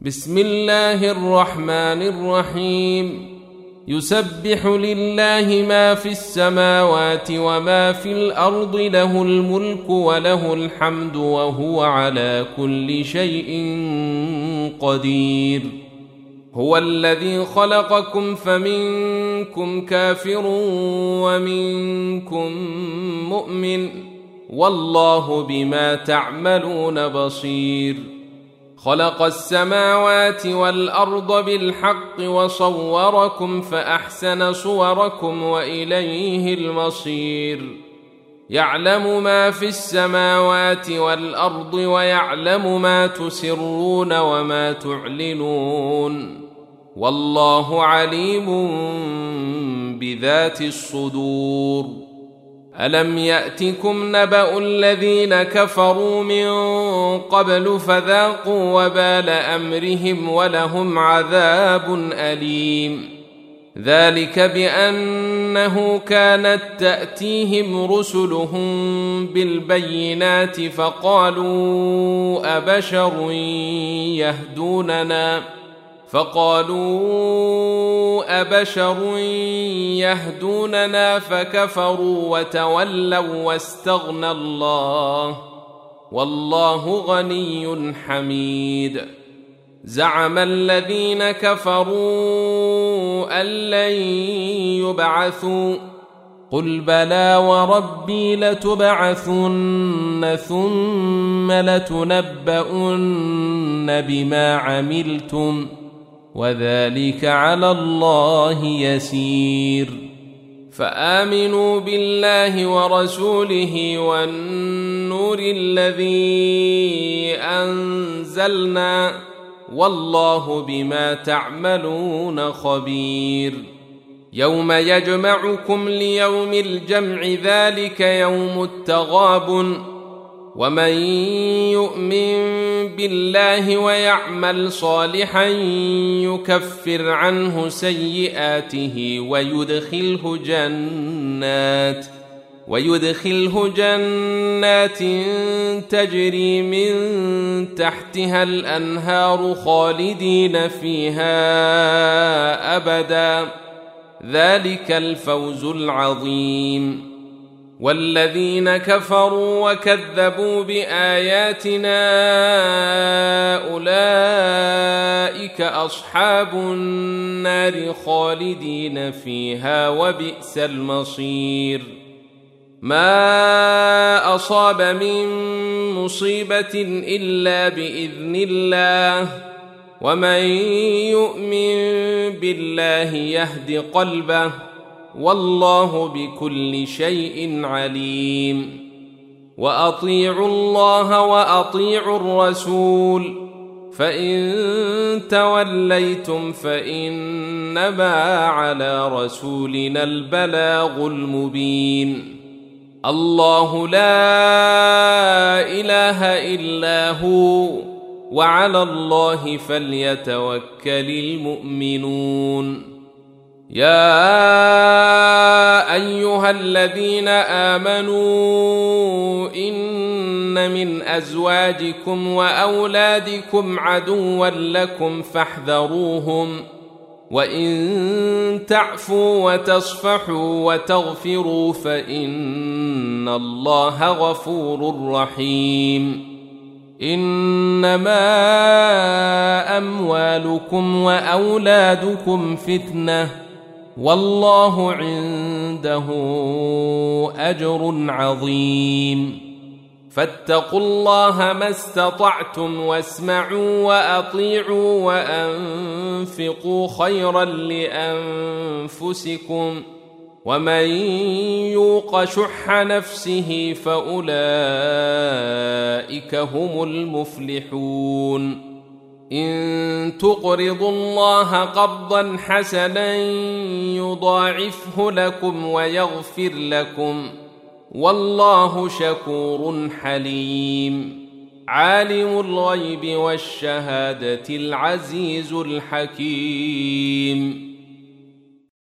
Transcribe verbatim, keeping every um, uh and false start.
بسم الله الرحمن الرحيم. يسبح لله ما في السماوات وما في الأرض، له الملك وله الحمد وهو على كل شيء قدير. هو الذي خلقكم فمنكم كافر ومنكم مؤمن، والله بما تعملون بصير. خلق السماوات والأرض بالحق وصوركم فأحسن صوركم وإليه المصير. يعلم ما في السماوات والأرض ويعلم ما تسرون وما تعلنون، والله عليم بذات الصدور. ألم يأتكم نبأ الذين كفروا من قبل فذاقوا وبال أمرهم ولهم عذاب أليم. ذلك بأنه كانت تأتيهم رسلهم بالبينات فقالوا أبشر يهدوننا فقالوا أبشر يهدوننا فكفروا وتولوا واستغنى الله، والله غني حميد. زعم الذين كفروا أن لن يبعثوا، قل بلى وربي لتبعثن ثم لتنبؤن بما عملتم، وذلك على الله يسير. فآمنوا بالله ورسوله والنور الذي أنزلنا، والله بما تعملون خبير. يوم يجمعكم ليوم الجمع، ذلك يوم التغابن. ومن يؤمن بالله ويعمل صالحا يكفر عنه سيئاته ويدخله جنات ويدخله جنات تجري من تحتها الأنهار خالدين فيها أبدا، ذلك الفوز العظيم. والذين كفروا وكذبوا بآياتنا أولئك أصحاب النار خالدين فيها وبئس المصير. ما أصاب من مصيبة إلا بإذن الله، ومن يؤمن بالله يهد قلبه، والله بكل شيء عليم. وأطيعوا الله وأطيعوا الرسول، فإن توليتم فإنما على رسولنا البلاغ المبين. الله لا إله إلا هو، وعلى الله فليتوكل المؤمنون. يا أيها الذين آمنوا إن من أزواجكم وأولادكم عدوا لكم فاحذروهم، وإن تعفوا وتصفحوا وتغفروا فإن الله غفور رحيم. إنما أموالكم وأولادكم فتنة، والله عنده أجر عظيم. فاتقوا الله ما استطعتم واسمعوا وأطيعوا وأنفقوا خيرا لأنفسكم، ومن يوق شح نفسه فأولئك هم المفلحون. إن تقرضوا الله قرضا حسنا يضاعفه لكم ويغفر لكم، والله شكور حليم. عالم الغيب والشهادة العزيز الحكيم.